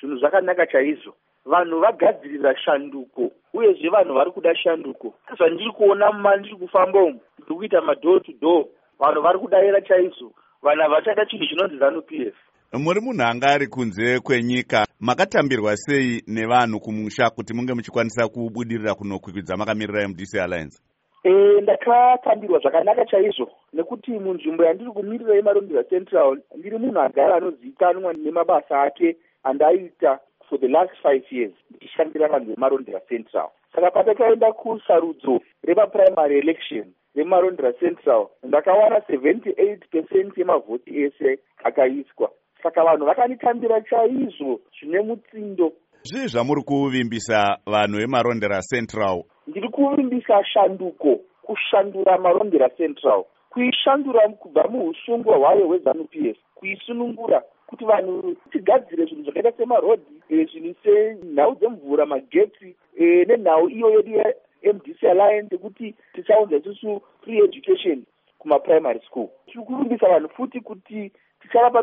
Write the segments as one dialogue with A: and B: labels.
A: zvinhu zvakanaka chaizvo. Vanhu vagadzirira shanduko, uyezve vanhu vari kuda shanduko. Zvandiri kuona mandiri kufamba umu, ndiri kuita madhoor to door, vanhu vari kudayira chaizvo. Vanhu havachada chinhu chinonzi ZANU-PF.
B: Muri munhu anga ari kunze kwenyika, makatambirwa sei nevanhu kumusha kuti munge muchikwanisa kubudirira kunokwikwidza makamirira MDC Alliance?
A: Ndakatambirwa zvakanaka chaizvo, nekuti munzvimbo yandiri kumirira yeMarondera Central ndiri munhu agara anozivikanwa nemabasa ake andaita for the last 5 years ndichishandira vanhu veMarondera Central. Saka patakaenda kusarudzo repaprimary election reMarondera Central, ndakawana 78% yemavhoti ese akaiswa. Saka vanhu vakanditambira chaizvo zvine mutsindo.
B: Zvii zvamuri kuvimbisa vanhu veMarondera Central?
A: Ndiri kuvimbisa shanduko, kushandura Marondera Central, kuishandura kubva muusungwa hwayo hweZANU-PF, kuisunungura kuti vanhu tigadzire zvinhu zvakaita semarodhi, zvinhu senhau dzemvura, magetsi, nenhau iyo yedu yeMDC Alliance kuti tichaunza isusu free education kumaprimary school. Tiri kuvimbisa vanhu futi kuti tichavapa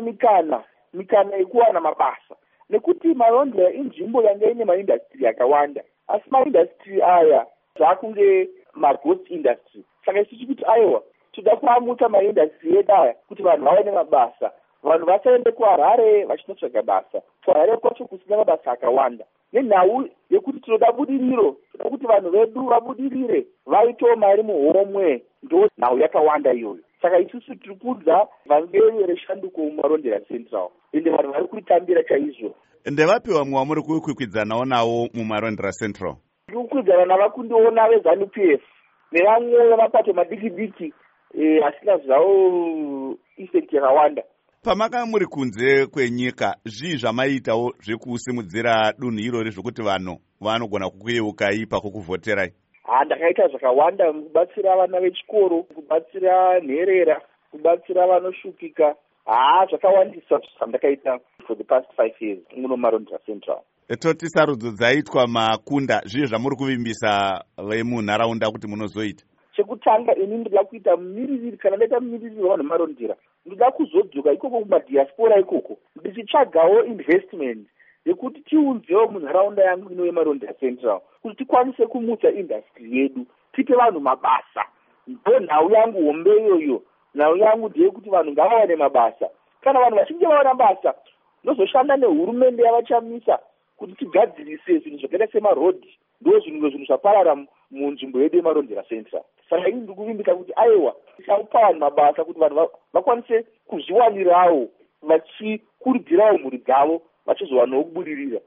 A: mikana yekuwana mabasa, nekuti Marondera inzvimbo yanga ine maindastry akawanda, asi maindastry aya zvakunge maghost industry. Saka isusu kuti aiwa toda kuamutsa maindastry edu aya kuti vanhu vawane mabasa, vanhu vasaende kuHarare vachinotsvaga basa. kuHarare kwacho kusina mabasa akawanda, nenhau yekuti tinoda budiriro, toda kuti vanhu vedu vabudirire, vaitewo mari muhomwe, ndo nhau yakawanda iyoyo. Saka isusu tiri kudza vangeri reshanduko muMarondera Central, ende vanhu vari kuritambira chaizvo.
B: Ndevapi vamwe vamuri kukwikwidzawo navo muMarondera Central?
A: Ndiri kukwidzana navakundiona veZANU-PF nevamwe vemapato madiki-diki asina zvavo effect yakawanda.
B: Pamaka muri kunze kwenyika, zvii zvamaitawo zvekusimudzira dunhu irori zvokuti vanhu vanogona kukuyeuka ipa kukuvhoterai?
A: Ndakaita zvakawanda kubatsira vana vechikoro, kubatsira nherera, kubatsira vanoshupika. Zvakawandisa zvandakaita for the past 5 years muno Marondera Central.
B: Toti sarudzo dzaitwa makunda, zvii zvamuri kuvimbisa vemunharaunda kuti munozoita?
A: Chekutanga ini ndinoda kuita mumiririri, kana ndaita mumiririri wavanhu Marondera, ndinoda kuzodzoka ikoko kumadiaspora ikoko, ndichitsvagawo investment yekuti tiunzewo munharaunda yangu ino yeMarondera Central, kuti tikwanise kumutsa industry yedu, tipe vanhu mabasa. Ndo nhau yangu hombe iyoyo. Nhau yangu ndeyekuti vanhu ngavawane mabasa. Kana vanhu vachinge vawana basa, ndozoshanda nehurumende yavachamisa kuti tigadzirise zvinhu zvakaita semarodhi. Ndo zvinhu zvaparara munzvimbo yedu yeMarondera Central. Saka ini ndiri kuvimbisa kuti aiwa tichapa vanhu mabasa kuti vanhu vakwanise kuzviwanirawo, vachikurudzirawo mhuri dzavo, vachizowanawo kubudirira.